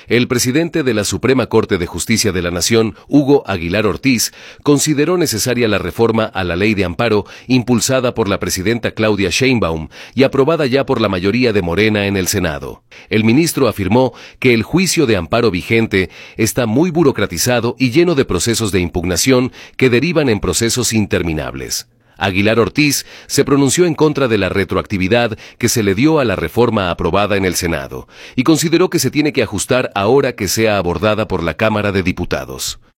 El presidente de la Suprema Corte de Justicia de la Nación, Hugo Aguilar Ortiz, consideró necesaria la reforma a la ley de amparo impulsada por la presidenta Claudia Sheinbaum y aprobada ya por la mayoría de Morena en el Senado. El ministro afirmó que el juicio de amparo vigente está muy burocratizado y lleno de procesos de impugnación que derivan en procesos interminables. Aguilar Ortiz se pronunció en contra de la retroactividad que se le dio a la reforma aprobada en el Senado y consideró que se tiene que ajustar ahora que sea abordada por la Cámara de Diputados.